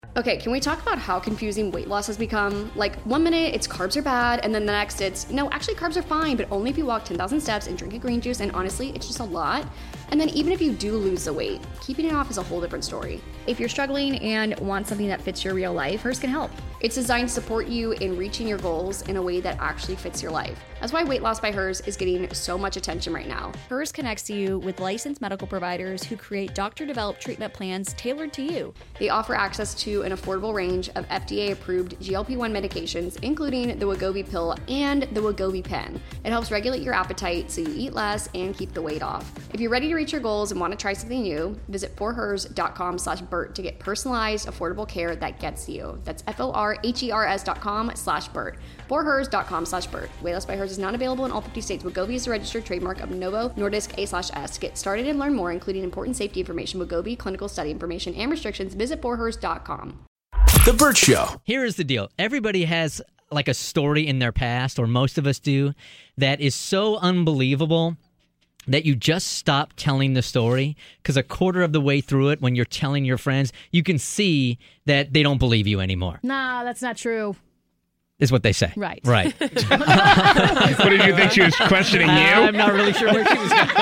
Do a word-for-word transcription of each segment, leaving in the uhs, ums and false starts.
Okay, can we talk about how confusing weight loss has become? Like, one minute it's carbs are bad, and then the next it's, no, actually carbs are fine, but only if you walk ten thousand steps and drink a green juice, and honestly, it's just a lot. And then even if you do lose the weight, keeping it off is a whole different story. If you're struggling and want something that fits your real life, Hers can help. It's designed to support you in reaching your goals in a way that actually fits your life. That's why Weight Loss by Hers is getting so much attention right now. Hers connects you with licensed medical providers who create doctor-developed treatment plans tailored to you. They offer access to an affordable range of F D A-approved G L P one medications, including the Wegovy pill and the Wegovy pen. It helps regulate your appetite so you eat less and keep the weight off. If you're ready to reach your goals and want to try something new, visit forhers.com slash Bert to get personalized, affordable care that gets you. That's F-O-R-H-E-R-S dot com slash Bert. forhers.com slash Bert. Weight Loss by Hers is not available in all fifty states. Wegovy is a registered trademark of Novo Nordisk A slash S. To get started and learn more, including important safety information, Wegovy, clinical study information, and restrictions, visit forhers dot com. The Bert Show. Here is the deal. Everybody has like a story in their past, or most of us do, that is so unbelievable that you just stop telling the story, because a quarter of the way through it, when you're telling your friends, you can see that they don't believe you anymore. Nah, that's not true. Is what they say. Right. Right. What did you think she was questioning you? I'm not really sure where she was going.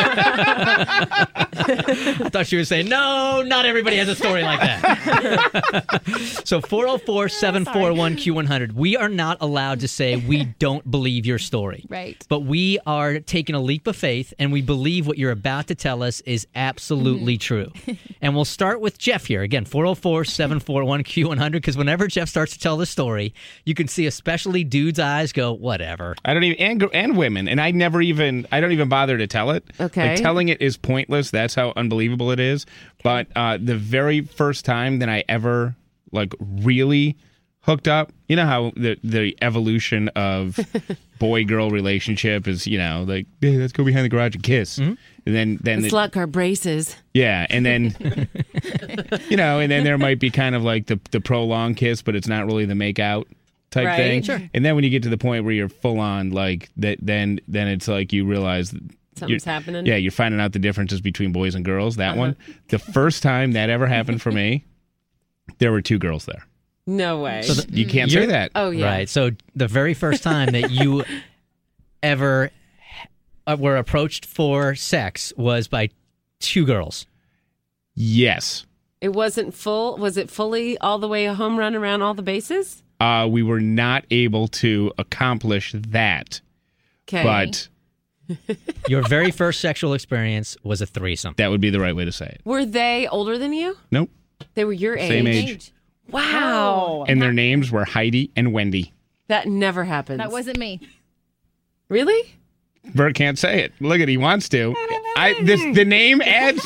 I thought she was saying, no, not everybody has a story like that. So four oh four, seven four one, Q one hundred. We are not allowed to say we don't believe your story. Right. But we are taking a leap of faith, and we believe what you're about to tell us is absolutely true. And we'll start with Jeff here. Again, four oh four, seven four one, Q one hundred, because whenever Jeff starts to tell the story, you can see especially dudes' eyes go, whatever. I don't even, and, and women, and I never even, I don't even bother to tell it. Okay. Like, telling it is pointless. That's how unbelievable it is. But uh, the very first time that I ever, like, really hooked up, you know how the the evolution of boy-girl relationship is, you know, like, hey, let's go behind the garage and kiss. Mm-hmm. And then, then it's the, like our braces. Yeah, and then, you know, and then there might be kind of like the, the prolonged kiss, but it's not really the make-out type right. thing. Sure. And then when you get to the point where you're full on, like, that, then then it's like you realize something's happening. Yeah, you're finding out the differences between boys and girls. That uh-huh. one, the first time that ever happened for me, there were two girls there. No way. So the, you can't say that. Oh yeah. Right. So the very first time that you ever were approached for sex was by two girls. Yes. It wasn't full. Was it fully all the way a home run around all the bases? Uh, we were not able to accomplish that. Okay. But your very first sexual experience was a threesome. That would be the right way to say it. Were they older than you? Nope. They were your age? Same age. Wow. And their names were Heidi and Wendy. That never happens. That wasn't me. Really? Bert can't say it. Look at, he wants to. I this the name adds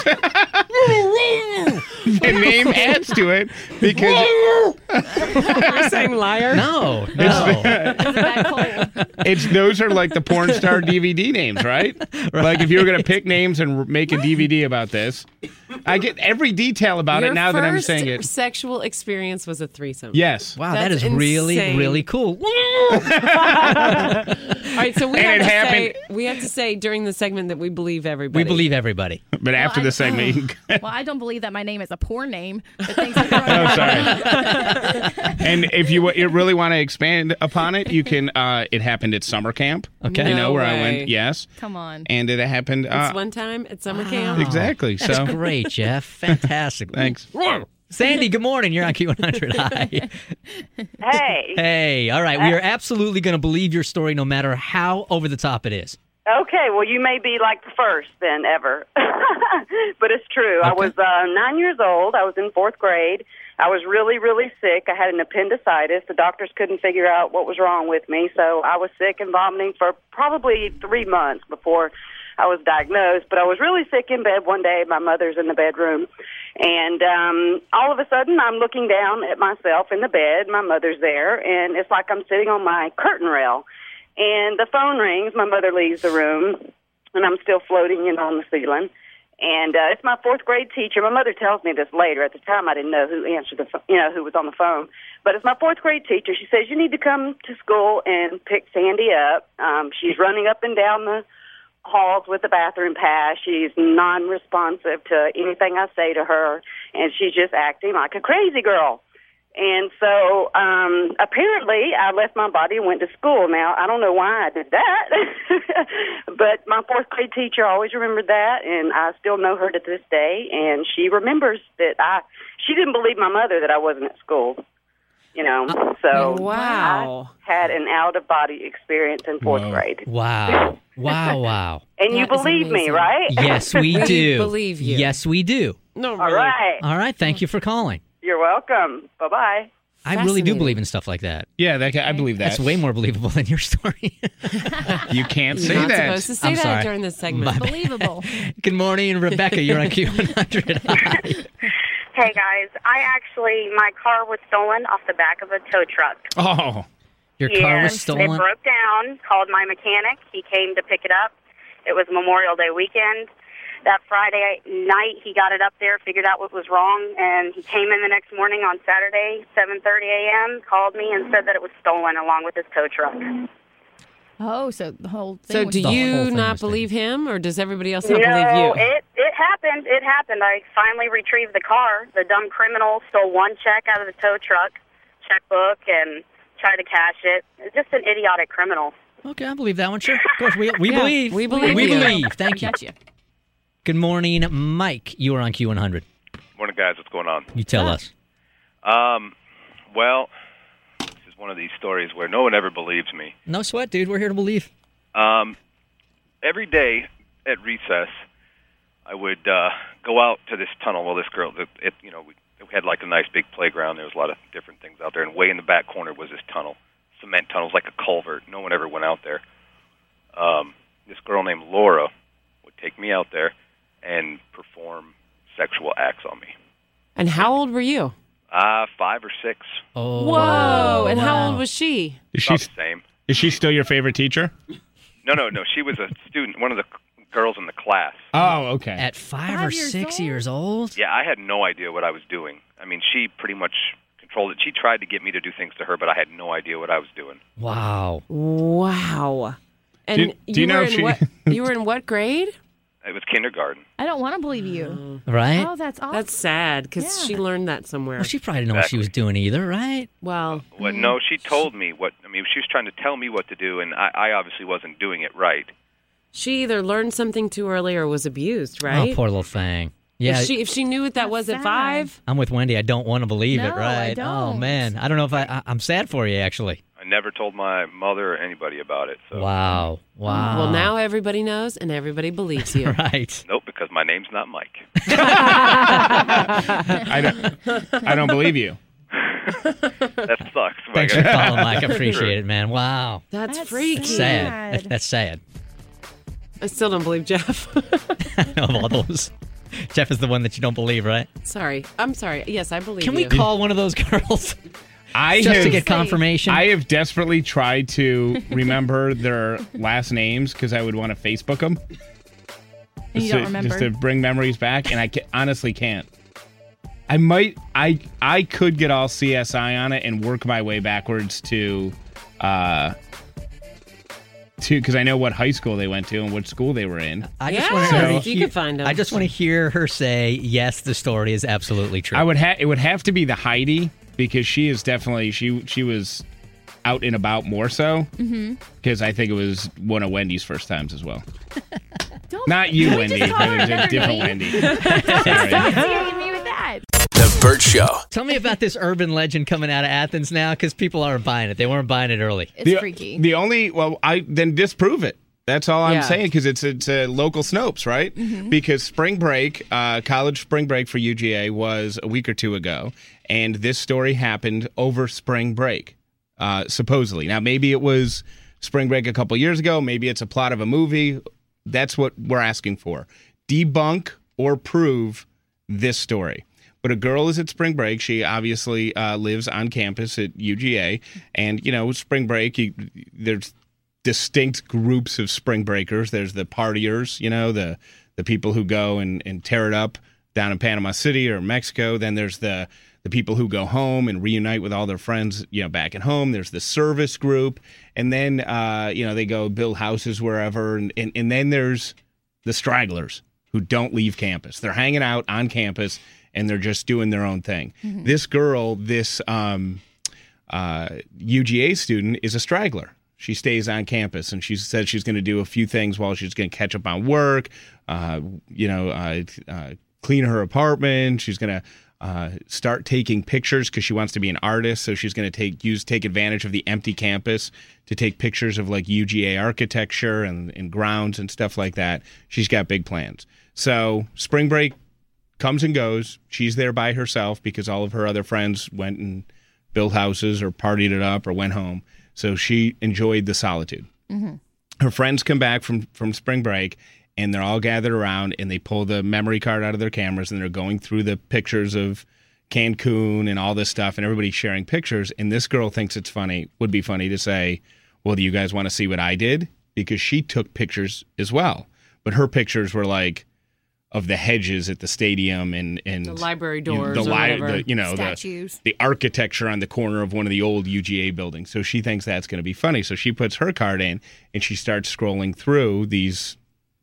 the name adds to it because you're saying liar. No, no. It's, it's those are like the porn star D V D names, right? right? Like if you were gonna pick names and make a D V D about this, I get every detail about Your it now that I'm first saying it. Sexual experience was a threesome. Yes. Wow, That's that is insane. really, really cool. All right, so we And have it to happened- say we have to say during the segment that we believe everybody. We believe everybody. But after I- the segment, you can- Well, I don't believe that my name is a porn name. But thanks for oh, sorry. And if you, you really want to expand upon it, you can. Uh, it happened at summer camp. Okay, you know No where way. I went. Yes, Come on. and it happened. Uh, It's one time at summer camp. exactly. That's So great, Jeff. Fantastic. thanks. Sandy, good morning. You're on Q one hundred. Hi. Hey. Hey. All right. We are absolutely going to believe your story no matter how over the top it is. Okay, well, you may be like the first then ever. But it's true. Okay. I was uh, nine years old. I was in fourth grade. I was really, really sick. I had an appendicitis. The doctors couldn't figure out what was wrong with me, so I was sick and vomiting for probably three months before I was diagnosed. But I was really sick in bed one day. My mother's in the bedroom. And um, all of a sudden, I'm looking down at myself in the bed. My mother's there, and it's like I'm sitting on my curtain rail. And the phone rings. My mother leaves the room, and I'm still floating in on the ceiling. And uh, it's my fourth grade teacher. My mother tells me this later. At the time, I didn't know who answered the, pho- you know, who was on the phone. But it's my fourth grade teacher. She says, you need to come to school and pick Sandy up. Um, she's running up and down the halls with the bathroom pass. She's non-responsive to anything I say to her, and she's just acting like a crazy girl. And so um, apparently I left my body and went to school. Now, I don't know why I did that, but my fourth grade teacher always remembered that, and I still know her to this day. And she remembers that I, she didn't believe my mother that I wasn't at school, you know. So Wow. I had an out-of-body experience in fourth Whoa. grade. Wow. Wow, wow. And you That is believe me, amazing. right? Yes, we We do. believe you. Yes, we do. No, All really. right. All right. Thank you for calling. You're welcome. Bye-bye. I really do Fascinating. believe in stuff like that. Yeah, that, I believe that. That's way more believable than your story. You can't say You're not that. supposed to say I'm that sorry. during this segment. My bad. Believable. Good morning, Rebecca. You're on Q one hundred. Hi. Hey guys, I actually, my car was stolen off the back of a tow truck. Oh, Your car was It stolen? broke down, called my mechanic. He came to pick it up. It was Memorial Day weekend. That Friday night, he got it up there, figured out what was wrong, and he came in the next morning on Saturday, seven thirty a.m., called me and said that it was stolen along with his tow truck. Oh, so the whole thing So was do The whole you thing not was believe him, or does everybody else not no, believe you? it it happened. It happened. I finally retrieved the car. The dumb criminal stole one check out of the tow truck, checkbook, and tried to cash it. It's just an idiotic criminal. Okay, I believe that one. Sure. Of course, we, we Yeah, believe. we believe We you. believe. Thank you. Got you. Good morning, Mike. You are on Q one hundred. Morning, guys. What's going on? You tell us. Um, well, this is one of these stories where no one ever believes me. No sweat, dude. We're here to believe. Um, every day at recess, I would uh, go out to this tunnel. Well, this girl, it, it, you know, we, we had like a nice big playground. There was a lot of different things out there, and way in the back corner was this tunnel, cement tunnel, it was like a culvert. No one ever went out there. Um, this girl named Laura would take me out there and perform sexual acts on me. And how old were you? Uh, five or six. Oh. Whoa! And how wow. old was she? is she About the same. is she still your favorite teacher? No, no, no. She was a student, one of the c- girls in the class. Oh, okay. At five, Five or years six old? years old? Yeah, I had no idea what I was doing. I mean, she pretty much controlled it. She tried to get me to do things to her, but I had no idea what I was doing. Wow. Wow! And Do- do you know were if in she- what? You were in what grade? It was kindergarten. I don't want to believe you. Right? Oh, that's awesome. That's sad because Yeah. she learned that somewhere. Well, she probably didn't know what she was doing either, right? well, What? No, she told me what. I mean, she was trying to tell me what to do, and I, I obviously wasn't doing it right. she either learned something too early or was abused, right? Oh, poor little thing. Yeah. If she if she knew what that was at sad. five, I'm with Wendy. I don't want to believe it, No, I right? Oh, don't. man. I don't know if I, I... I'm sad for you, actually. I never told my mother or anybody about it. So. Wow. Wow. well, now everybody knows and everybody believes you. Right. Nope, because my name's not Mike. I don't. I don't believe you. That sucks. Thanks for calling, Mike. I appreciate it, man. Wow. That's, That's freaky. Sad. Sad. That- that's sad. I still don't believe Jeff. Of all those. Jeff is the one that you don't believe, right? sorry, I'm sorry. Yes, I believe Can we you. call one of those girls I just have, to get confirmation? I have desperately tried to remember their last names because I would want to Facebook them. And you Just don't to, remember. just to bring memories back, and I ca- honestly can't. I might, I, I could get all C S I on it and work my way backwards to, uh, to because I know what high school they went to and what school they were in. I just Yeah, want to you hear, could find 'em. I just want to hear her say, yes, the story is absolutely true. I would have it would have to be the Heidi because she is definitely she she was out and about more so because I think it was one of Wendy's first times as well. Don't- Not you, Can we Wendy, just call but her it's a another different name? Wendy. Sorry. Associating me with that. The Burt Show. Tell me about this urban legend coming out of Athens now, because people aren't buying it. They weren't buying it early. It's the, freaky. The only well, I then disprove it. That's all I'm Yeah. saying because it's it's a local Snopes, right? Mm-hmm. Because spring break, uh, college spring break for U G A was a week or two ago, and this story happened over spring break, uh, supposedly. Now maybe it was spring break a couple years ago. Maybe it's a plot of a movie. That's what we're asking for. Debunk or prove this story. But a girl is at spring break. She obviously uh, lives on campus at U G A. And, you know, spring break, you, there's distinct groups of spring breakers. There's the partiers, you know, the the people who go and, and tear it up down in Panama City or Mexico. Then there's the the people who go home and reunite with all their friends, you know, back at home. There's the service group. And then, uh, you know, they go build houses wherever. And, and, and then there's the stragglers who don't leave campus. They're hanging out on campus and they're just doing their own thing. Mm-hmm. This girl, this um, uh, U G A student, is a straggler. She stays on campus, and she said she's going to do a few things while she's going to catch up on work, uh, you know, uh, uh, clean her apartment. She's going to uh, start taking pictures because she wants to be an artist. So she's going to take use take advantage of the empty campus to take pictures of like U G A architecture and, and grounds and stuff like that. She's got big plans. So spring break comes and goes. She's there by herself because all of her other friends went and built houses or partied it up or went home. So she enjoyed the solitude. Mm-hmm. Her friends come back from, from spring break, and they're all gathered around, and they pull the memory card out of their cameras, and they're going through the pictures of Cancun and all this stuff, and everybody's sharing pictures. And this girl thinks it's funny, would be funny to say, well, do you guys want to see what I did? Because she took pictures as well. But her pictures were like of the hedges at the stadium and, and The library you know, doors the, or li- whatever. the you know Statues. the the architecture on the corner of one of the old U G A buildings. So she thinks that's going to be funny. So she puts her card in and she starts scrolling through these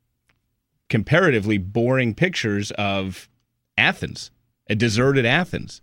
comparatively boring pictures of Athens, a deserted Athens.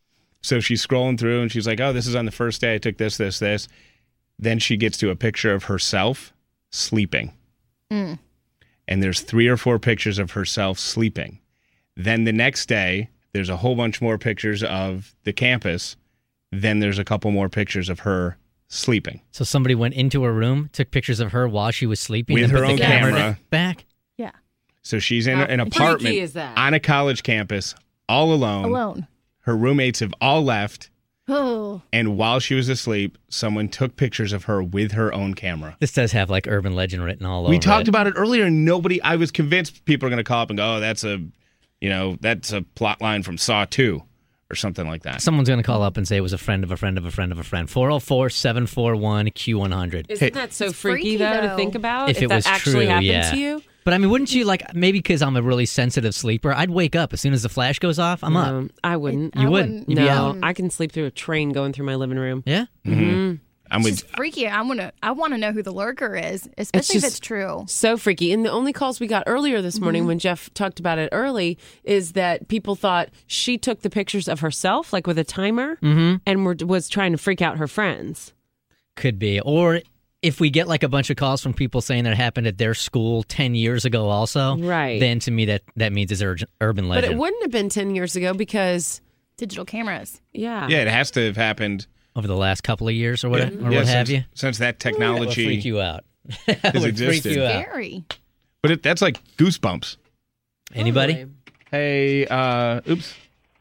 So she's scrolling through and she's like, oh, this is on the first day I took this, this, this. Then she gets to a picture of herself sleeping. Mm. And there's three or four pictures of herself sleeping. Then the next day, there's a whole bunch more pictures of the campus. Then there's a couple more pictures of her sleeping. So somebody went into her room, took pictures of her while she was sleeping, With and her put own the camera camera. back. Yeah. So she's in How an freaky apartment is that? on a college campus, all alone. Alone. Her roommates have all left. Oh. And while she was asleep, someone took pictures of her with her own camera. This does have like urban legend written all over We talked it. about it earlier, and nobody, I was convinced people are going to call up and go, oh, that's a, you know, that's a plot line from Saw two or something like that. Someone's going to call up and say it was a friend of a friend of a friend of a friend. four oh four, seven four one, Q one hundred. Isn't that so It's freaky, freaky, though, to though. think about? If If, it that was actually true, happened yeah. to you? But I mean, wouldn't you like, maybe because I'm a really sensitive sleeper, I'd wake up as soon as the flash goes off, I'm up. Um, I wouldn't. You I wouldn't. wouldn't. You'd be no, out. I can sleep through a train going through my living room. Yeah? Mm-hmm. I'm It's with, just freaky. I want to. I want to know who the lurker is, especially if just- it's true. So freaky. And the only calls we got earlier this morning Mm-hmm. when Jeff talked about it early is that people thought she took the pictures of herself, like with a timer, Mm-hmm. and were, was trying to freak out her friends. Could be. Or if we get like a bunch of calls from people saying that it happened at their school ten years ago also, Right. then to me that, that means it's urgent, urban legend. But it wouldn't have been ten years ago because, Digital cameras. yeah. yeah, it has to have happened. Over the last couple of years or what, Yeah, or yeah, what have since, you. Since that That would technology. freak you out. That has would freak existed. you out. Scary. But it, that's like goosebumps. Anybody? Totally. Hey, uh, oops.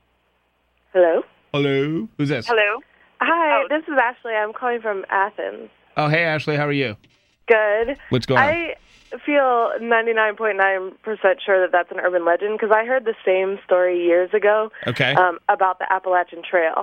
Hello? Hello? Who's this? Hello? Hi, this is Ashley. I'm calling from Athens. Oh, hey, Ashley, how are you? Good. What's going on? I feel ninety-nine point nine percent sure that that's an urban legend because I heard the same story years ago Okay. um, about the Appalachian Trail.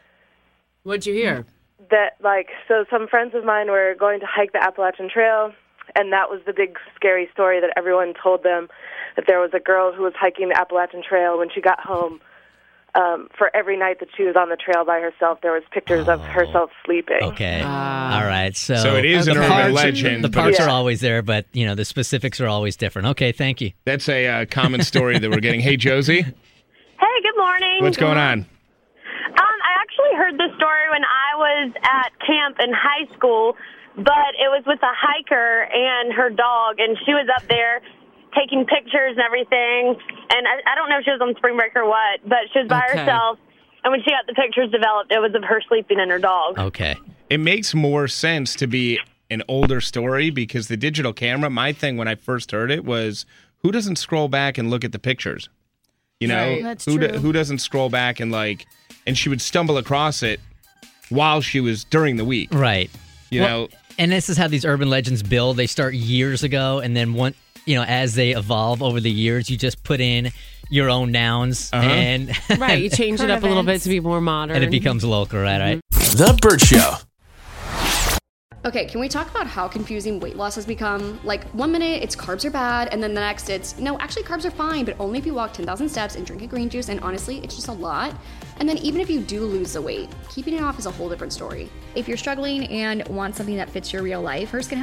What'd you hear? That, like, so some friends of mine were going to hike the Appalachian Trail, and that was the big scary story that everyone told them, that there was a girl who was hiking the Appalachian Trail. When she got home, um, for every night that she was on the trail by herself, there was pictures of herself sleeping. Okay. Ah. All right. So, So it is the an urban parts- legend, The but parts it's- are always there, but you know the specifics are always different. Okay. Thank you. That's a uh, common story that we're getting. Hey, Josie, Hey, good morning. what's going on? Um, I actually heard this story when I was at camp in high school, but it was with a hiker and her dog, and she was up there taking pictures and everything. And I, I don't know if she was on spring break or what, but she was by Okay. herself. And when she got the pictures developed, it was of her sleeping and her dog. Okay. It makes more sense to be an older story because the digital camera, my thing when I first heard it was, who doesn't scroll back and look at the pictures? You know, Right. That's who do- true. who doesn't scroll back and like, and she would stumble across it while she was during the week. Right. You Well, know, and this is how these urban legends build. They start years ago, and then one, you know, as they evolve over the years, you just put in your own nouns, Uh-huh. and Right, you change it Current up a little bit events. to be more modern. and it becomes local, right? Right. The Burt Show. Okay, can we talk about how confusing weight loss has become? Like, one minute it's carbs are bad, and then the next it's, no, actually carbs are fine, but only if you walk ten thousand steps and drink a green juice, and honestly, it's just a lot. And then even if you do lose the weight, keeping it off is a whole different story. If you're struggling and want something that fits your real life, Hers can help.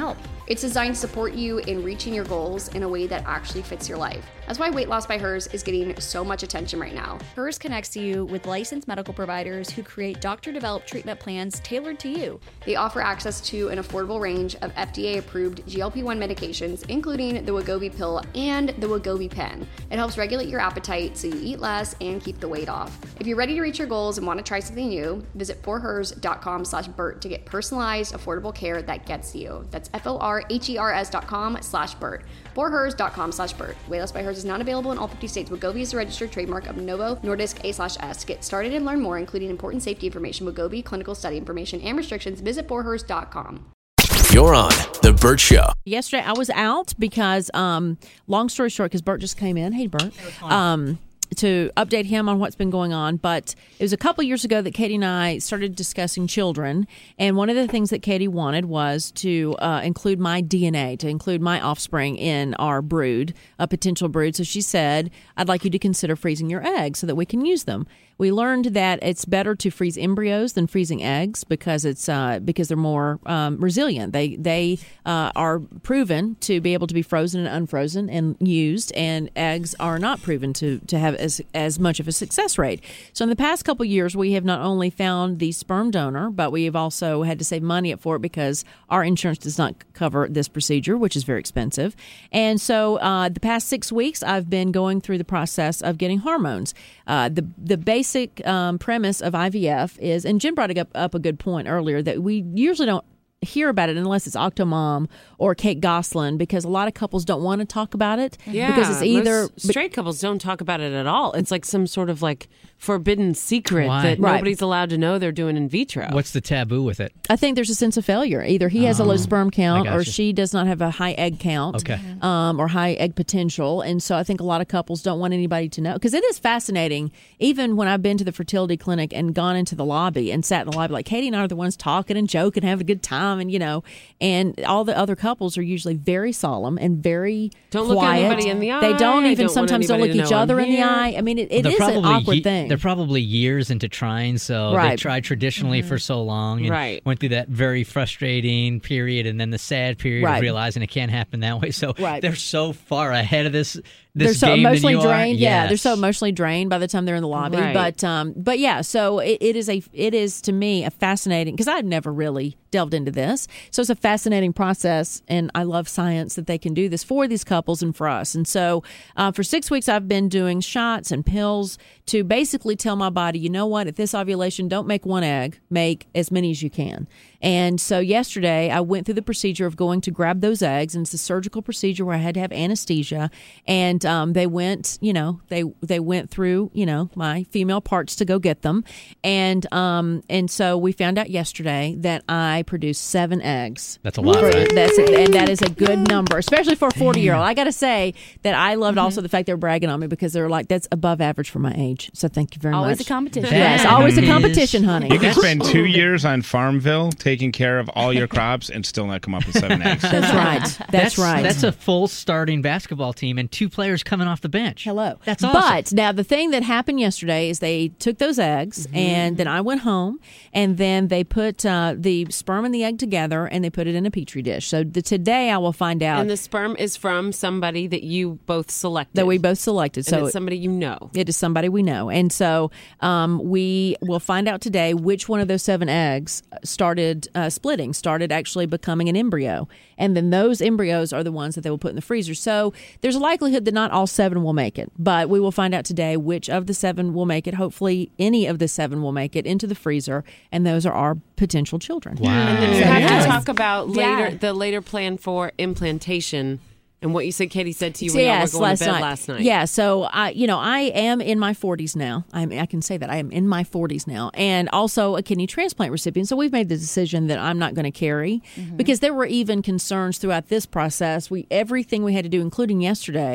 It's designed to support you in reaching your goals in a way that actually fits your life. That's why Weight Loss by Hers is getting so much attention right now. Hers connects you with licensed medical providers who create doctor-developed treatment plans tailored to you. They offer access to an affordable range of F D A-approved G L P one medications, including the Wegovy pill and the Wegovy pen. It helps regulate your appetite so you eat less and keep the weight off. If you're ready to reach your goals and want to try something new, visit forhers.com slash Bert to get personalized, affordable care that gets you. That's F-O-R-H-E-R-S dot com slash Bert. forhers.com slash Bert. Weight Loss by Hers is not available in all fifty states. Wegovy is a registered trademark of Novo Nordisk A slash S. Get started and learn more, including important safety information, Wegovy, clinical study information, and restrictions. Visit forhers dot com. You're on The Bert Show. Yesterday, I was out because, um, long story short, because Bert just came in. Hey, Bert. Um, to update him on what's been going on. But it was a couple years ago that Katie and I started discussing children. And one of the things that Katie wanted was to uh, include my D N A, to include my offspring in our brood, a potential brood. So she said, I'd like you to consider freezing your eggs so that we can use them. We learned that it's better to freeze embryos than freezing eggs because it's uh, because they're more um, resilient. They they uh, are proven to be able to be frozen and unfrozen and used, and eggs are not proven to to have as as much of a success rate. So in the past couple of years, we have not only found the sperm donor, but we have also had to save money up for it because our insurance does not cover this procedure, which is very expensive. And so uh, the past six weeks, I've been going through the process of getting hormones. Uh, the the basic um, premise of I V F is, and Jen brought up, up a good point earlier, that we usually don't hear about it unless it's Octomom or Kate Gosselin, because a lot of couples don't want to talk about it. Yeah, because it's either most straight couples don't talk about it at all. It's like some sort of like forbidden secret Why? that Right. nobody's allowed to know they're doing in vitro. What's the taboo with it? I think there's a sense of failure. Either he has a low sperm count, I or gotcha. she does not have a high egg count, Okay. um, or high egg potential. And so I think a lot of couples don't want anybody to know, because it is fascinating. Even when I've been to the fertility clinic and gone into the lobby and sat in the lobby, like Katie and I are the ones talking and joking, having a good time, and you know, and all the other couples are usually very solemn and very Don't look quiet. anybody in the eye. They don't I even don't want sometimes don't look anybody to each know I'm other in the here. eye. I mean, it, it They're is an probably awkward ye- thing. They're probably years into trying, so they Right. tried traditionally for so long and Right. went through that very frustrating period and then the sad period Right. of realizing it can't happen that way. So Right. they're so far ahead of this They're this so game than emotionally you are. drained. Yeah, they're Yes. so emotionally drained by the time they're in the lobby. Right. But um, but yeah, so it, it is a it is to me a fascinating, because I've never really delved into this. So it's a fascinating process, and I love science that they can do this for these couples and for us. And so uh, for six weeks, I've been doing shots and pills to basically tell my body, you know what, at this ovulation, don't make one egg, make as many as you can. And so yesterday, I went through the procedure of going to grab those eggs, and it's a surgical procedure where I had to have anesthesia. And um, they went, you know, they they went through, you know, my female parts to go get them. And um, and so we found out yesterday that I produced seven eggs. That's a lot, For- right? That's it, and that is a good number, especially for a forty-year-old. I got to say that I loved also the fact they were bragging on me, because they were like, that's above average for my age. So thank you very Always much. a competition. Yes, That always a is- competition, honey. You can spend two years on Farmville taking care of all your crops and still not come up with seven eggs. That's right. That's, right. That's a full starting basketball team and two players coming off the bench. Hello. That's awesome. But now the thing that happened yesterday is they took those eggs, and then I went home, and then they put uh, the sperm and the egg together, and they put it in a petri dish. So the, today I will find out And the sperm is from somebody that you both selected. that we both selected. And So it's somebody you know. it is somebody we know. And so um, we will find out today which one of those seven eggs started uh, splitting, started actually becoming an embryo. And then those embryos are the ones that they will put in the freezer. So there's a likelihood that not all seven will make it. But we will find out today which of the seven will make it. Hopefully any of the seven will make it into the freezer. And those are our potential children. Wow. And then you So, have yes. to talk about later Yeah. the later plan for implantation and what you said Katie said to you So when you yes, were going last to bed night. last night. Yeah, so I, you know, I am in my forties now. I mean, I can say that I am in my forties now, and also a kidney transplant recipient. So we've made the decision that I'm not going to carry, because there were even concerns throughout this process. We everything we had to do, including yesterday.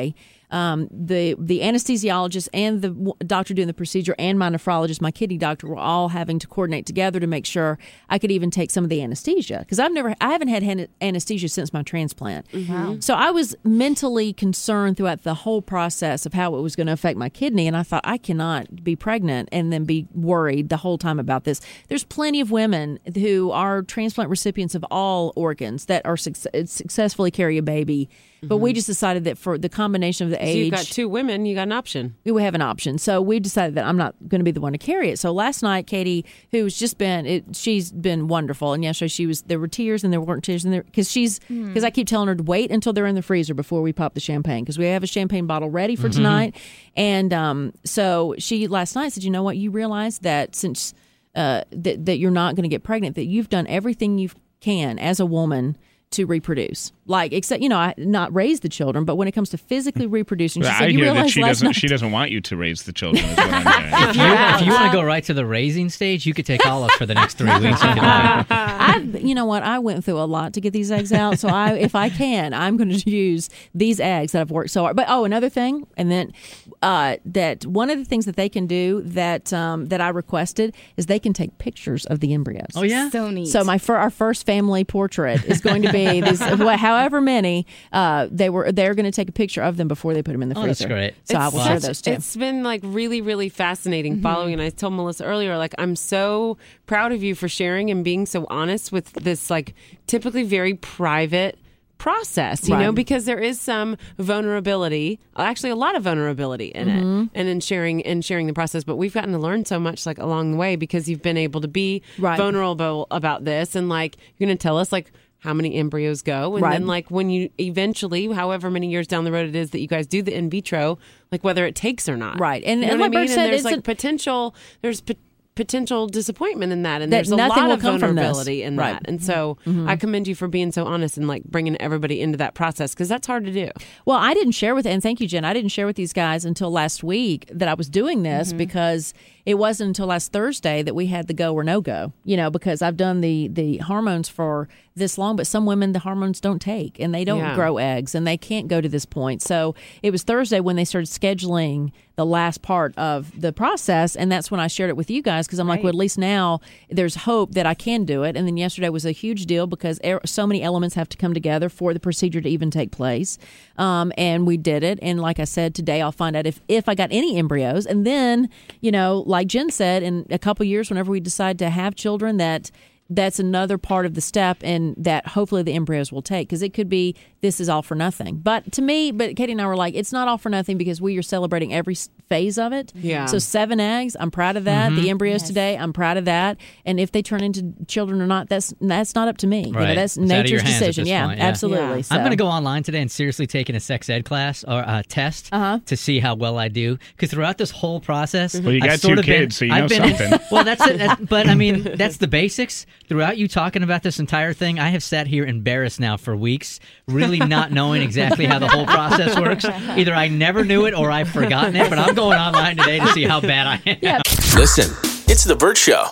um, the the anesthesiologist and the w- doctor doing the procedure and my nephrologist, my kidney doctor, were all having to coordinate together to make sure I could even take some of the anesthesia because I've never, I haven't had han- anesthesia since my transplant. Wow. So I was mentally concerned throughout the whole process of how it was going to affect my kidney, and I thought I cannot be pregnant and then be worried the whole time about this. There's plenty of women who are transplant recipients of all organs that are suc- successfully carry a baby. But we just decided that for the combination of the So age, you've got two women, you got an option. we have an option. So we decided that I'm not going to be the one to carry it. So last night, Katie, who's just been, it, she's been wonderful. And yesterday, she was, there were tears and there weren't tears in there because she's, because I keep telling her to wait until they're in the freezer before we pop the champagne because we have a champagne bottle ready for tonight. And um, so she last night said, you know what, you realize that since uh, that that you're not going to get pregnant, that you've done everything you can as a woman to reproduce, like except you know, I not raise the children, but when it comes to physically reproducing, she I said, "You hear that realize she last doesn't. night." She doesn't want you to raise the children. Is what I'm hearing. If you, if you want to go right to the raising stage, you could take Olive for the next three weeks. If you like. I, you know what? I went through a lot to get these eggs out, so I, if I can, I'm going to use these eggs that I've worked so hard. But oh, another thing, and then uh, that one of the things that they can do that um, that I requested is they can take pictures of the embryos. Oh yeah, So neat. So my fir- our first family portrait is going to be these, however many uh, they were. They're going to take a picture of them before they put them in the Oh, freezer. that's great. So I It's will share such- those too. It's been like really, really fascinating following. And I told Melissa earlier, like, I'm so proud of you for sharing and being so honest with this, like, typically very private process, you Right. know, because there is some vulnerability, actually a lot of vulnerability in it and in sharing and sharing the process. But we've gotten to learn so much like along the way because you've been able to be Right. vulnerable about this. And like, you're going to tell us like, how many embryos go, and Right. then like when you eventually, however many years down the road it is that you guys do the in vitro, like whether it takes or not, Right. And- you know and what like I mean. Bert said, and there's it's like a- potential. There's po- potential disappointment in that, and That there's a nothing lot will of come from this. vulnerability in Right. that. And so I commend you for being so honest and like bringing everybody into that process because that's hard to do. Well, I didn't share with, and thank you, Jen. I didn't share with these guys until last week that I was doing this Mm-hmm. because it wasn't until last Thursday that we had the go or no go. You know, because I've done the the hormones for this long, but some women the hormones don't take and they don't Yeah. grow eggs and they can't go to this point. So it was Thursday when they started scheduling the last part of the process, and that's when I shared it with you guys because I'm like, Right. well, at least now there's hope that I can do it. And then yesterday was a huge deal because er- so many elements have to come together for the procedure to even take place. Um, and we did it. And like I said, today I'll find out if, if I got any embryos. And then, you know, like Jen said, in a couple years, whenever we decide to have children, that that's another part of the step and that hopefully the embryos will take because it could be this is all for nothing. But to me, but Katie and I were like, it's not all for nothing because we are celebrating every s- phase of it. Yeah. So seven eggs, I'm proud of that. The embryos today, I'm proud of that. And if they turn into children or not, that's that's not up to me. You know, Right. that's It's out of your nature's hands at decision. this Yeah, point, yeah. absolutely. Yeah. So. I'm going to go online today and seriously take in a sex ed class or uh, test Uh-huh. to see how well I do. Because throughout this whole process, Well, you I've got sort two of been- kids, so you I've know been- something. well, that's it. That's, but I mean, that's the basics. Throughout you talking about this entire thing, I have sat here embarrassed now for weeks, really not knowing exactly how the whole process works. Either I never knew it or I've forgotten it. But I'm going online today to see how bad I am. Yeah. Listen, it's The Bert Show.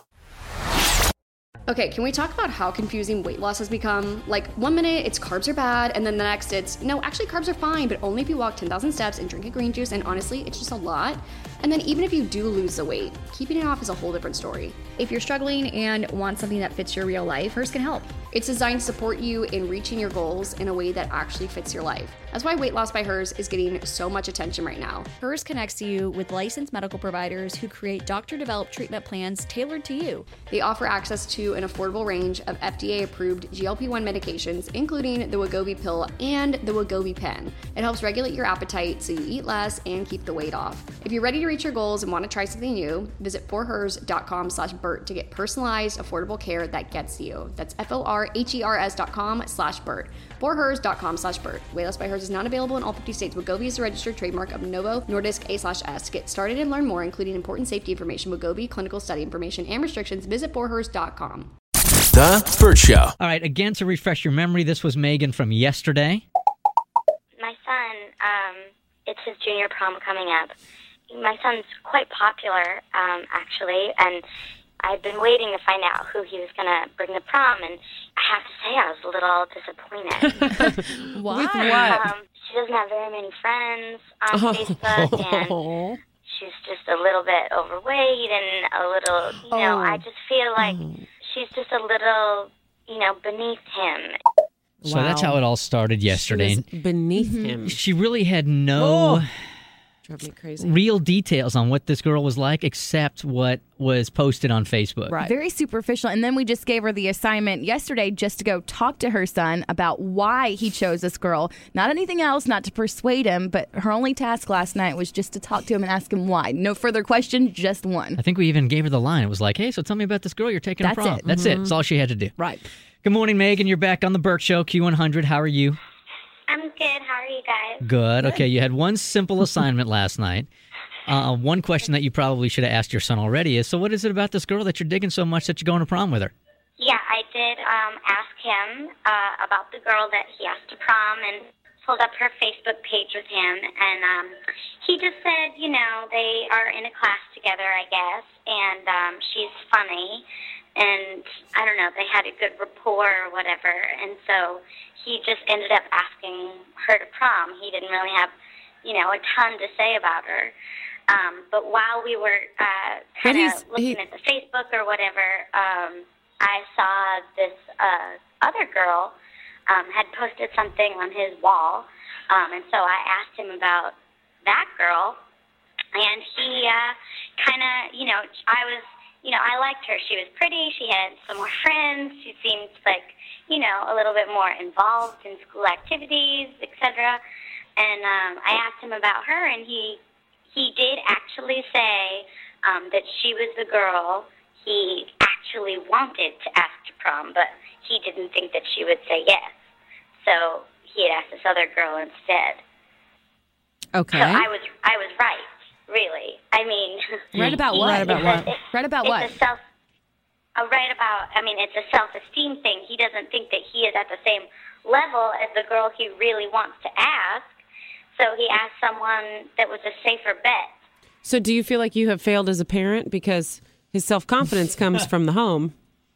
Okay, can we talk about how confusing weight loss has become? Like, one minute it's carbs are bad, and then the next it's, no, actually carbs are fine, but only if you walk ten thousand steps and drink a green juice, and honestly, it's just a lot. And then even if you do lose the weight, keeping it off is a whole different story. If you're struggling and want something that fits your real life, Hers can help. It's designed to support you in reaching your goals in a way that actually fits your life. That's why Weight Loss by Hers is getting so much attention right now. Hers connects you with licensed medical providers who create doctor-developed treatment plans tailored to you. They offer access to an affordable range of F D A-approved G L P one medications, including the Wegovy pill and the Wegovy pen. It helps regulate your appetite so you eat less and keep the weight off. If you're ready to reach your goals and want to try something new, visit forhers.com slash Bert to get personalized, affordable care that gets to you. That's F-O-R-H-E-R-S dot com slash Bert. forhers.com slash Bert. Weight Loss by Hers is not available in all fifty states. Wegovy is a registered trademark of Novo Nordisk A slash S. To get started and learn more, including important safety information, Wegovy, clinical study information, and restrictions, visit forhers dot com. The Bert Show. All right, again, to refresh your memory, this was Megan from yesterday. My son, um, it's his junior prom coming up. My son's quite popular, um, actually, and I'd been waiting to find out who he was going to bring to prom, and I have to say I was a little disappointed. Why? With what? Um, she doesn't have very many friends on Facebook, and she's just a little bit overweight and a little, you know, Oh. I just feel like she's just a little, you know, beneath him. So that's how it all started yesterday. She was beneath him. She really had no Drove me crazy. real details on what this girl was like except what was posted on Facebook. Right. Very superficial. And then we just gave her the assignment yesterday just to go talk to her son about why he chose this girl. Not anything else, not to persuade him, but her only task last night was just to talk to him and ask him why. No further question, just one. I think we even gave her the line. It was like, hey, so tell me about this girl you're taking That's her prom. it. That's it. That's all she had to do. Right. Good morning, Megan. You're back on the Burt Show, Q one hundred. How are you? I'm good. How are you guys? Good. Okay, you had one simple assignment last night. Uh, one question that you probably should have asked your son already is, so what is it about this girl that you're digging so much that you're going to prom with her? Yeah, I did um, ask him uh, about the girl that he asked to prom and pulled up her Facebook page with him. And um, he just said, you know, they are in a class together, I guess, and um, she's funny. And I don't know, they had a good rapport or whatever. And so he just ended up asking her to prom. He didn't really have, you know, a ton to say about her. Um, but while we were uh, But kind he's- of looking he- at the Facebook or whatever, um, I saw this uh, other girl um, had posted something on his wall. Um, and so I asked him about that girl. And he uh, kind of, you know, I was... You know, I liked her. She was pretty. She had some more friends. She seemed like, you know, a little bit more involved in school activities, et cetera. And um, I asked him about her, and he he did actually say um, that she was the girl he actually wanted to ask to prom, but he didn't think that she would say yes. So he had asked this other girl instead. Okay. So I was I was right. Really, I mean, Right about what? Right about what? It's- Right about it's what? A self, uh, right about. I mean, it's a self-esteem thing. He doesn't think that he is at the same level as the girl he really wants to ask. So he asked someone that was a safer bet. So do you feel like you have failed as a parent because his self-confidence comes from the home?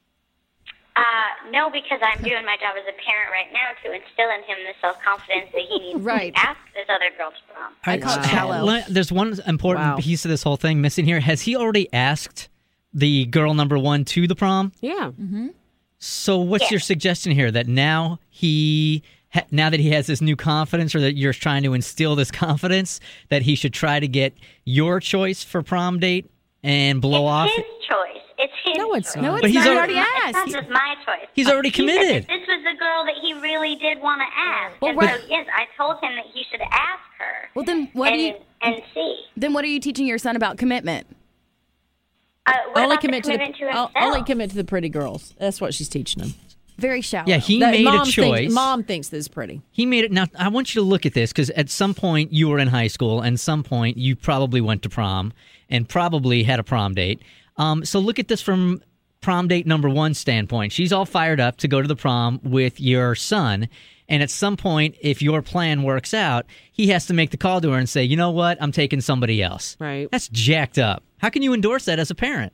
Uh, no, because I'm doing my job as a parent right now to instill in him the self-confidence that he needs Right. to ask this other girl to prom. I call it shallow. Le- There's one important Wow. piece of this whole thing missing here. Has he already asked the girl number one to the prom? Yeah. So what's Yeah. your suggestion here? That now he, ha- now that he has this new confidence, or that you're trying to instill this confidence, that he should try to get your choice for prom date and blow off? His choice. It's his No, it's choice. not. No, it's But he's not. He already- already It's not asked. just my choice. He's already He said committed. that this was the girl that he really did want to ask. Well, and right- so, yes, I told him that he should ask her. Well, then what and, do you and see. then what are you teaching your son about commitment? Uh, what Only about commit the to commitment the to o- himself? only commit to the pretty girls. That's what she's teaching them. Very shallow. Yeah, he That made mom a choice. Thinks, mom thinks this is pretty. He made it. Now, I want you to look at this, because at some point you were in high school, and some point you probably went to prom and probably had a prom date. Um, so look at this from prom date number one standpoint. She's all fired up to go to the prom with your son. And at some point, if your plan works out, he has to make the call to her and say, you know what, I'm taking somebody else. Right. That's jacked up. How can you endorse that as a parent?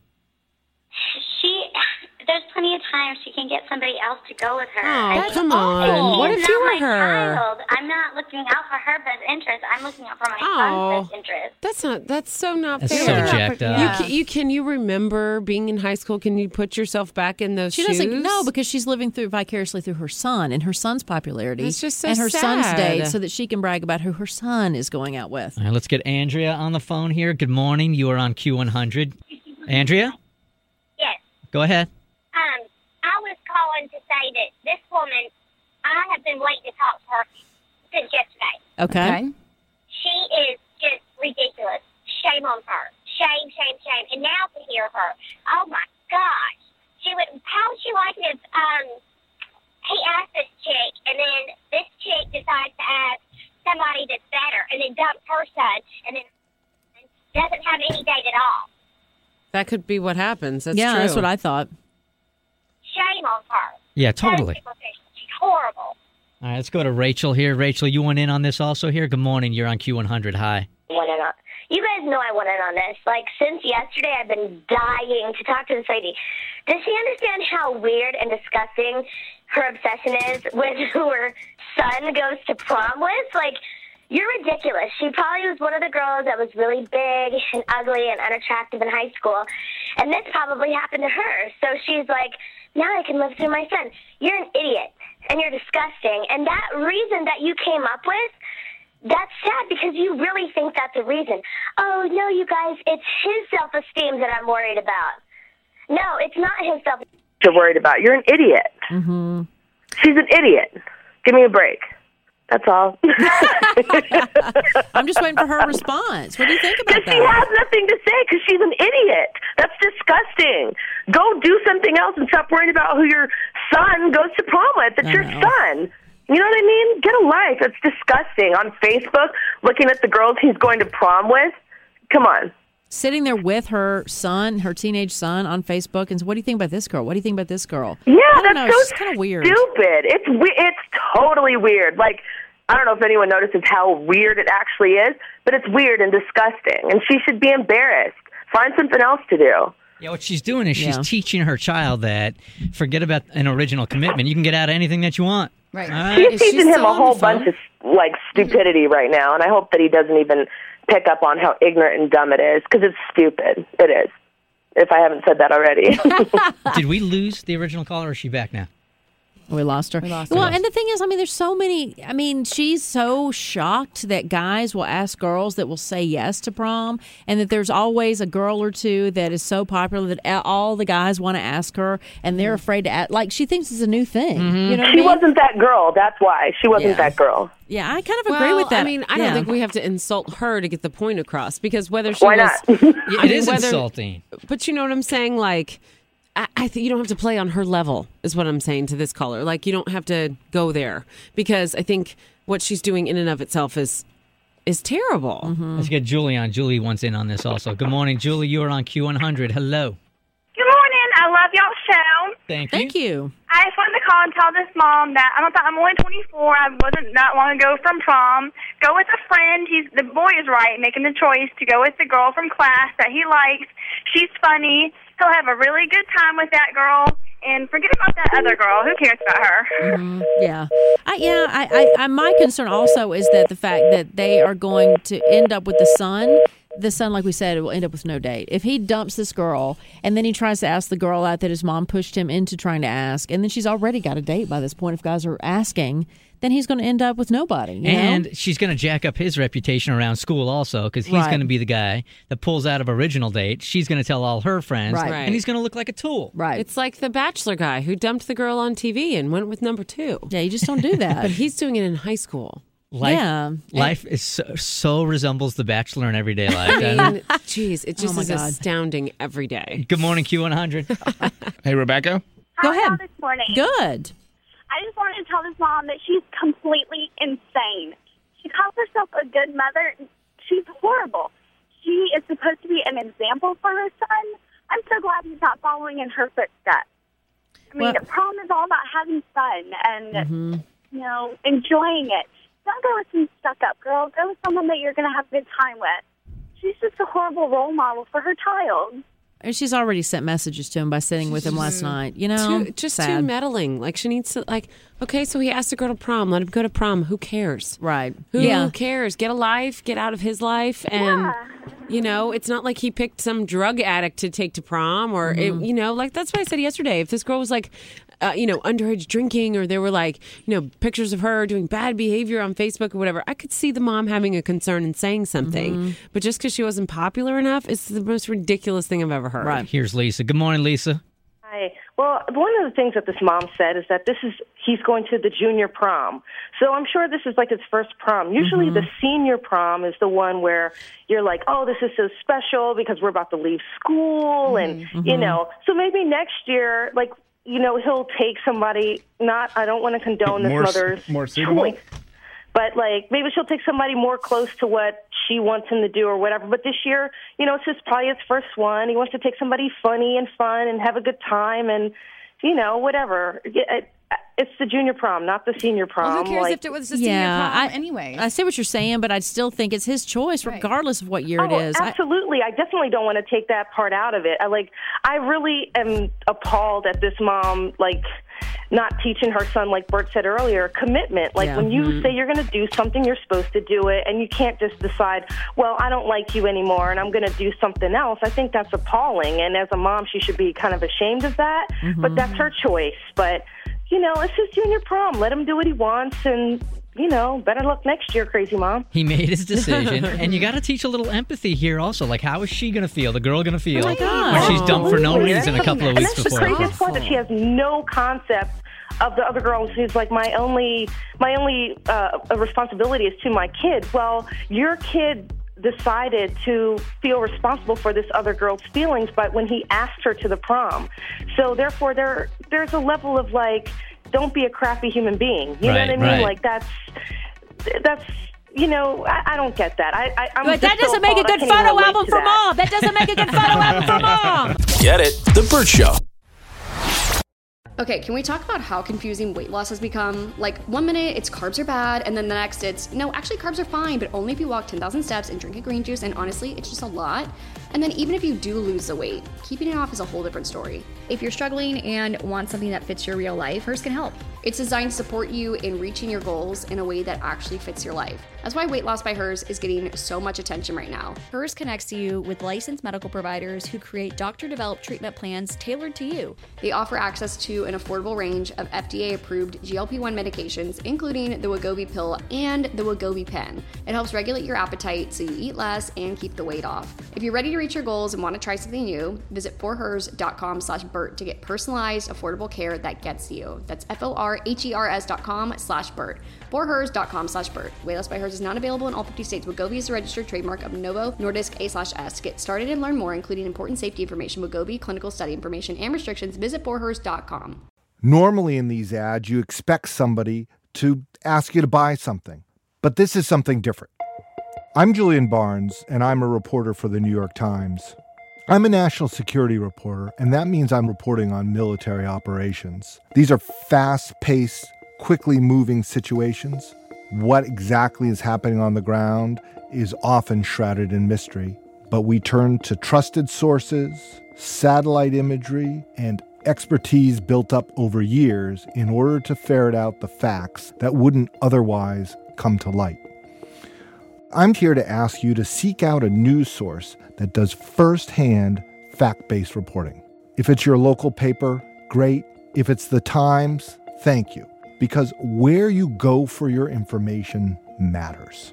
She, there's plenty of time she can get somebody else to go with her. Oh, I mean, come on. she's What if not you were my her? Child. I'm not looking out for her best interest. I'm looking out for my Oh. son's best interest. That's not. That's so not That's fair. so jacked up. You can, you can you remember being in high school? Can you put yourself back in those She shoes? doesn't know because she's living through vicariously through her son and her son's popularity. It's just so and her son's sad. date, so that she can brag about who her son is going out with. All right, let's get Andrea on the phone here. Good morning. You are on Q one hundred. Andrea, Yes. go ahead. Um, I was calling to say that this woman, I have been waiting to talk to her since yesterday. Okay. She is just ridiculous. Shame on her. Shame, shame, shame. And now to hear her, oh my gosh. She would, how would she like it if um, he asked this chick, and then this chick decides to ask somebody that's better, and then dumps her son, and then doesn't have any date at all. That could be what happens. That's yeah, true. that's what I thought. Shame on her. Yeah, So totally. superficial. She's horrible. All right, let's go to Rachel here. Rachel, you went in on this also here. Good morning. You're on Q one hundred. Hi. When I, you guys know I want in on this. Like, since yesterday, I've been dying to talk to this lady. Does she understand how weird and disgusting her obsession is with who her son goes to prom with? Like, you're ridiculous. She probably was one of the girls that was really big and ugly and unattractive in high school, and this probably happened to her. So she's like, now I can live through my son. You're an idiot, and you're disgusting. And that reason that you came up with, that's sad because you really think that's a reason. Oh, no, you guys, it's his self-esteem that I'm worried about. No, it's not his self-esteem you're worried about. You're an idiot. Mm-hmm. She's an idiot. Give me a break. That's all. I'm just waiting for her response. What do you think about that? She has nothing to say because she's an idiot. That's disgusting. Go do something else and stop worrying about who your son goes to prom with. It's I your know. son. You know what I mean? Get a life. It's disgusting. On Facebook, looking at the girls he's going to prom with. Come on. Sitting there with her son, her teenage son, on Facebook, and so, what do you think about this girl? What do you think about this girl? Yeah, I don't that's know. so It's kind of weird. stupid. It's we- it's totally weird. Like, I don't know if anyone notices how weird it actually is, but it's weird and disgusting, and she should be embarrassed. Find something else to do. Yeah, what she's doing is she's Yeah. teaching her child that forget about an original commitment. You can get out of anything that you want. Right. All right? She's Is she teaching him still a on whole the phone? bunch of like stupidity right now, and I hope that he doesn't even pick up on how ignorant and dumb it is, because it's stupid. It is. If I haven't said that already. Did we lose the original caller, or is she back now? We lost her. We lost well, her. and the thing is, I mean, there's so many. I mean, she's so shocked that guys will ask girls that will say yes to prom, and that there's always a girl or two that is so popular that all the guys want to ask her, and they're afraid to ask. Like, she thinks it's a new thing. You know what I She mean? wasn't that girl. That's why. She wasn't Yeah. that girl. Yeah, I kind of agree Well, with that. I mean, I don't Yeah. think we have to insult her to get the point across, because whether she Why was, not? Yeah, I it mean, is whether- insulting. But you know what I'm saying? Like, I, I think you don't have to play on her level, is what I'm saying to this caller. Like, you don't have to go there, because I think what she's doing in and of itself is is terrible. Mm-hmm. Let's get Julie on. Julie wants in on this also. Good morning, Julie. You are on Q one hundred. Hello. Good morning. I love y'all's show. Thank you. Thank you. I just wanted to call and tell this mom that I'm, about, I'm only twenty-four. I wasn't not long ago from prom. Go with a friend. He's the boy is right, making the choice to go with the girl from class that he likes. She's funny. He'll have a really good time with that girl. And forget about that other girl. Who cares about her? Mhm. Yeah, I, yeah. I, I, I, my concern also is that the fact that they are going to end up with the son. The son, like we said, will end up with no date. If he dumps this girl and then he tries to ask the girl out that his mom pushed him into trying to ask, and then she's already got a date by this point, if guys are asking, then he's going to end up with nobody. You And know? she's going to jack up his reputation around school also, because he's Right. going to be the guy that pulls out of original date. She's going to tell all her friends, Right. and he's going to look like a tool. Right. It's like the Bachelor guy who dumped the girl on T V and went with number two. Yeah, you just don't do that. But he's doing it in high school. Life, Yeah. life is so, so resembles The Bachelor in everyday life. I doesn't it? mean, geez, it just Oh my is God. astounding every day. Good morning, Q one hundred. Hey, Rebecca. Go How ahead. y'all this morning? Good. I just wanted to tell this mom that she's completely insane. She calls herself a good mother. She's horrible. She is supposed to be an example for her son. I'm so glad he's not following in her footsteps. I mean, Well- prom is all about having fun and, Mm-hmm. you know, enjoying it. Don't go with some stuck-up girl. Go with someone that you're going to have a good time with. She's just a horrible role model for her child. And she's already sent messages to him by sitting with him last night. You know, Too, just too sad. meddling. Like, she needs to, like, okay, so he asked to go to prom. Let him go to prom. Who cares? Right. Who Yeah. cares? Get a life, get out of his life. And, you know, it's not like he picked some drug addict to take to prom or, it, you know, like that's what I said yesterday. If this girl was like, uh, you know, underage drinking, or there were like, you know, pictures of her doing bad behavior on Facebook or whatever, I could see the mom having a concern and saying something. But just because she wasn't popular enough, it's the most ridiculous thing I've ever heard. Right. Here's Lisa. Good morning, Lisa. Hi. Well, one of the things that this mom said is that this is he's going to the junior prom. So I'm sure this is like his first prom. Usually Mm-hmm. the senior prom is the one where you're like, oh, this is so special because we're about to leave school. And, Mm-hmm. you know, so maybe next year, like, you know, he'll take somebody, not, I don't want to condone this More s- mother's more suitable? choice. But, like, maybe she'll take somebody more close to what she wants him to do or whatever. But this year, you know, it's his, probably his first one. He wants to take somebody funny and fun and have a good time and, you know, whatever. Yeah, I- it's the junior prom, not the senior prom. Well, who cares like, if it was the senior Yeah, prom I- anyway? I see what you're saying, but I still think it's his choice, regardless of what year it Oh, is. I- absolutely. I definitely don't want to take that part out of it. I like. I really am appalled at this mom, like, not teaching her son, like Bert said earlier, commitment. Like, Yeah. when you Mhm. say you're going to do something, you're supposed to do it, and you can't just decide, well, I don't like you anymore, and I'm going to do something else. I think that's appalling, and as a mom, she should be kind of ashamed of that, Mm-hmm. but that's her choice. But, you know, it's his junior prom. Let him do what he wants, and, you know, better luck next year, crazy mom. He made his decision, and you got to teach a little empathy here also. Like, how is she going to feel, the girl going to feel, Oh my God. when she's dumped for no Absolutely. reason a couple of and weeks that's before? the craziest part, that she has no concept of the other girls. Who's like, my only my only uh, responsibility is to my kid. Well, your kid decided to feel responsible for this other girl's feelings, but when he asked her to the prom, so therefore there there's a level of like, don't be a crappy human being. You know Right, what I mean? right. Like that's that's. You know, I, I don't get that. I, I, I'm But that just so doesn't make a appalled I good can't even photo relate album to for that. mom. That doesn't make a good photo album for mom. Get it? The Burt Show. Okay, can we talk about how confusing weight loss has become? Like, one minute it's carbs are bad, and then the next it's, no, actually carbs are fine, but only if you walk ten thousand steps and drink a green juice, and honestly, it's just a lot. And then even if you do lose the weight, keeping it off is a whole different story. If you're struggling and want something that fits your real life, Hers can help. It's designed to support you in reaching your goals in a way that actually fits your life. That's why Weight Loss by Hers is getting so much attention right now. Hers connects you with licensed medical providers who create doctor-developed treatment plans tailored to you. They offer access to an affordable range of F D A-approved G L P one medications, including the Wegovy pill and the Wegovy pen. It helps regulate your appetite so you eat less and keep the weight off. If you're ready to reach your goals and want to try something new, visit forhers.com slash Burt to get personalized, affordable care that gets you. That's F-O-R-H-E-R-S dot com slash Burt. forhers.com slash Burt. Weight Loss by Hers is not available in all fifty states. Wegovy is a registered trademark of Novo Nordisk A slash S. Get started and learn more, including important safety information, Wegovy, clinical study information, and restrictions. Visit forhers dot com. Normally in these ads, you expect somebody to ask you to buy something, but this is something different. I'm Julian Barnes, and I'm a reporter for the New York Times. I'm a national security reporter, and that means I'm reporting on military operations. These are fast-paced, quickly moving situations. What exactly is happening on the ground is often shrouded in mystery, but we turn to trusted sources, satellite imagery, and expertise built up over years in order to ferret out the facts that wouldn't otherwise come to light. I'm here to ask you to seek out a news source that does firsthand fact-based reporting. If it's your local paper, great. If it's the Times, thank you. Because where you go for your information matters.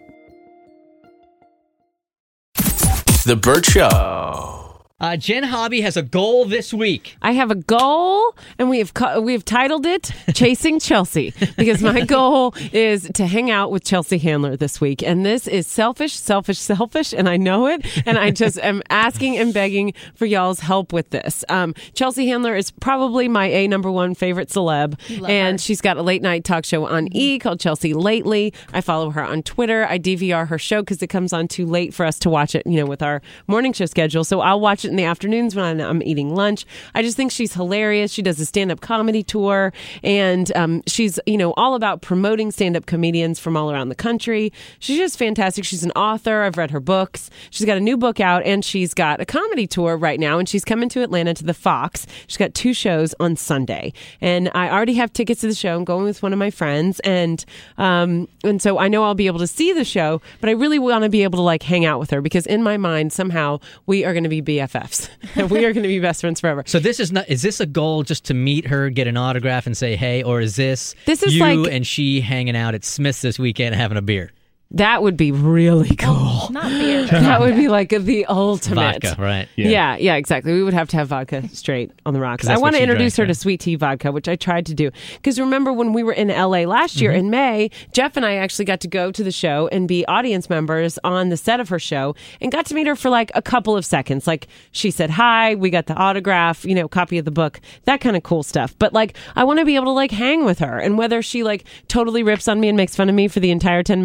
The Burt Show. Uh, Jen Hobby has a goal this week. I have a goal, and we have cu- we have titled it "Chasing Chelsea" because my goal is to hang out with Chelsea Handler this week, and this is selfish, selfish, selfish, and I know it, and I just am asking and begging for y'all's help with this. Um, Chelsea Handler is probably my a number one favorite celeb, and she's got a late night talk show on E called Chelsea Lately. I follow her on Twitter. I D V R her show because it comes on too late for us to watch it, you know, with our morning show schedule. So I'll watch it in the afternoons when I'm eating lunch. I just think she's hilarious. She does a stand-up comedy tour, and um, she's, you know, all about promoting stand-up comedians from all around the country. She's just fantastic. She's an author. I've read her books. She's got a new book out, and she's got a comedy tour right now, and she's coming to Atlanta to the Fox. She's got two shows on Sunday, and I already have tickets to the show. I'm going with one of my friends, and um, and so I know I'll be able to see the show, but I really want to be able to like hang out with her because in my mind, somehow we are going to be B F Fs. We are going to be best friends forever. So this is not, is this a goal just to meet her, get an autograph and say, hey, or is this, This is you like- and she hanging out at Smith's this weekend having a beer? That would be really cool. Not beer. That would be like the ultimate. Vodka, right. Yeah. yeah, yeah, exactly. We would have to have vodka straight on the rocks. 'Cause I that's want what to she introduce drank, her to sweet tea vodka, which I tried to do. Because remember when we were in L A last year Mm-hmm. in May, Jeff and I actually got to go to the show and be audience members on the set of her show and got to meet her for like a couple of seconds. Like she said hi, we got the autograph, you know, copy of the book, that kind of cool stuff. But like I want to be able to like hang with her, and whether she like totally rips on me and makes fun of me for the entire ten minutes, I don't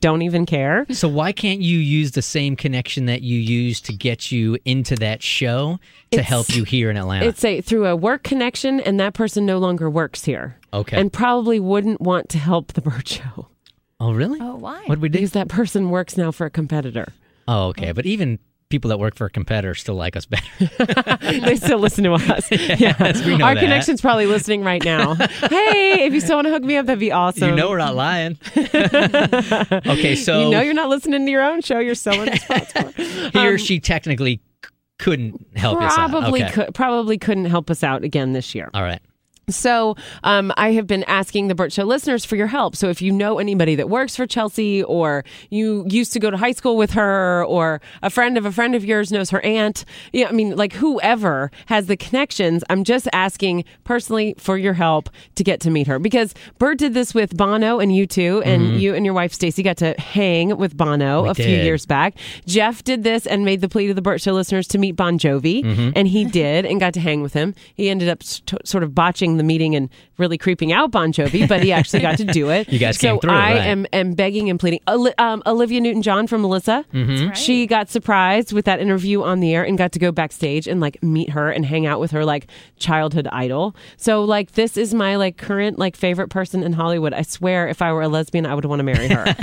don't even care. So why can't you use the same connection that you used to get you into that show to It's- help you here in Atlanta? It's a through a work connection, and that person no longer works here. Okay. And probably wouldn't want to help the Burt Show. Oh, really? Oh, why? What we do? Because that person works now for a competitor. Oh, okay. But even people that work for a competitor still like us better. They still listen to us. Yes, yeah. we know Our that. connection's probably listening right now. Hey, if you still want to hook me up, that'd be awesome. You know we're not lying. Okay, so You know you're not listening to your own show. You're so irresponsible. he or she technically c- couldn't help us out. Probably Okay. could, probably couldn't help us out again this year. All right. So um, I have been asking the Burt Show listeners for your help. So if you know anybody that works for Chelsea, or you used to go to high school with her, or a friend of a friend of yours knows her aunt, yeah, I mean, like whoever has the connections, I'm just asking personally for your help to get to meet her. Because Burt did this with Bono and you two, and Mhm. you and your wife Stacey got to hang with Bono We a few did. years back. Jeff did this and made the plea to the Burt Show listeners to meet Bon Jovi, Mhm. and he did and got to hang with him. He ended up st- sort of botching the meeting and really creeping out Bon Jovi, but he actually got to do it. You guys so came through, I right. am, am begging and pleading. Oli- um, Olivia Newton-John from Melissa, Mhm. she got surprised with that interview on the air and got to go backstage and like meet her and hang out with her like childhood idol. So like this is my like current like favorite person in Hollywood. I swear if I were a lesbian, I would want to marry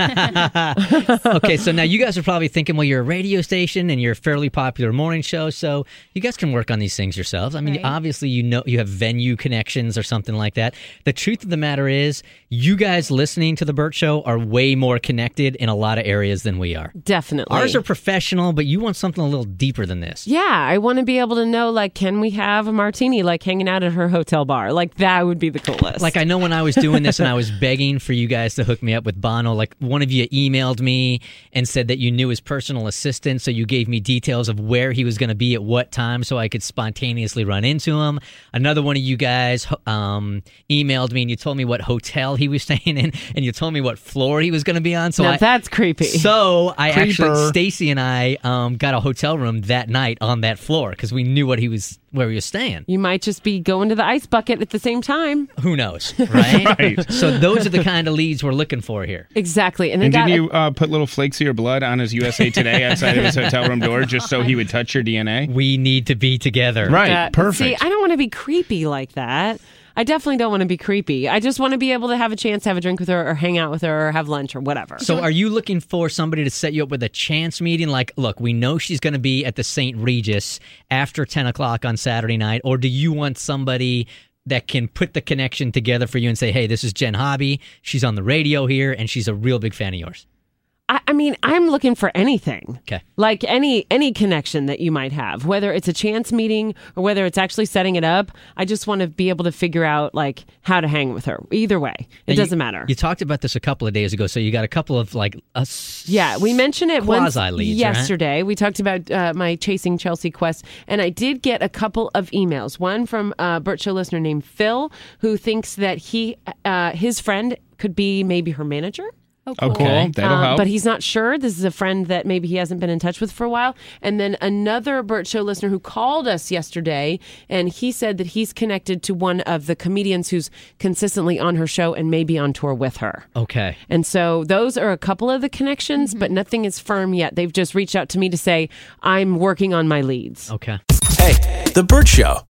her. Okay, so now you guys are probably thinking, well, you're a radio station and you're a fairly popular morning show, so you guys can work on these things yourselves. I mean, obviously, you know, you have venue connections or something like that. The truth of the matter is, you guys listening to the Burt Show are way more connected in a lot of areas than we are. Definitely. Ours are professional, but you want something a little deeper than this. Yeah, I want to be able to know, like, can we have a martini, like, hanging out at her hotel bar? Like, that would be the coolest. Like, I know when I was doing this and I was begging for you guys to hook me up with Bono, like, one of you emailed me and said that you knew his personal assistant, so you gave me details of where he was going to be at what time so I could spontaneously run into him. Another one of you guys um, emailed me and you told me what hotel he was staying in, and you told me what floor he was going to be on. So now I, that's creepy. So I Creeper. actually, Stacy and I um, got a hotel room that night on that floor because we knew what he was, where he was staying. You might just be going to the ice bucket at the same time. Who knows, right? Right. So those are the kind of leads we're looking for here. Exactly. And, And then didn't you uh, put little flakes of your blood on his U S A Today outside of his hotel room door just so he would touch your D N A? We need to be together. Right. Uh, Perfect. See, I don't want to be creepy like that. I definitely don't want to be creepy. I just want to be able to have a chance to have a drink with her or hang out with her or have lunch or whatever. So are you looking for somebody to set you up with a chance meeting? Like, look, we know she's going to be at the Saint Regis after ten o'clock on Saturday night. Or do you want somebody that can put the connection together for you and say, hey, this is Jen Hobby. She's on the radio here, and she's a real big fan of yours. I, I mean, I'm looking for anything. Okay. Like any any connection that you might have, whether it's a chance meeting or whether it's actually setting it up. I just want to be able to figure out like how to hang with her. Either way, it Now, you- doesn't matter. You talked about this a couple of days ago, so you got a couple of like us. Yeah, we mentioned it once Quasi-leads, right? yesterday. We talked about uh, my Chasing Chelsea quest, and I did get a couple of emails. One from a Burt Show listener named Phil, who thinks that he, uh, his friend could be maybe her manager. Oh, cool. Okay, that'll Um, help. But he's not sure. This is a friend that maybe he hasn't been in touch with for a while. And then another Burt Show listener who called us yesterday, and he said that he's connected to one of the comedians who's consistently on her show and maybe on tour with her. Okay. And so those are a couple of the connections, but nothing is firm yet. They've just reached out to me to say, I'm working on my leads. Okay. Hey, The Burt Show.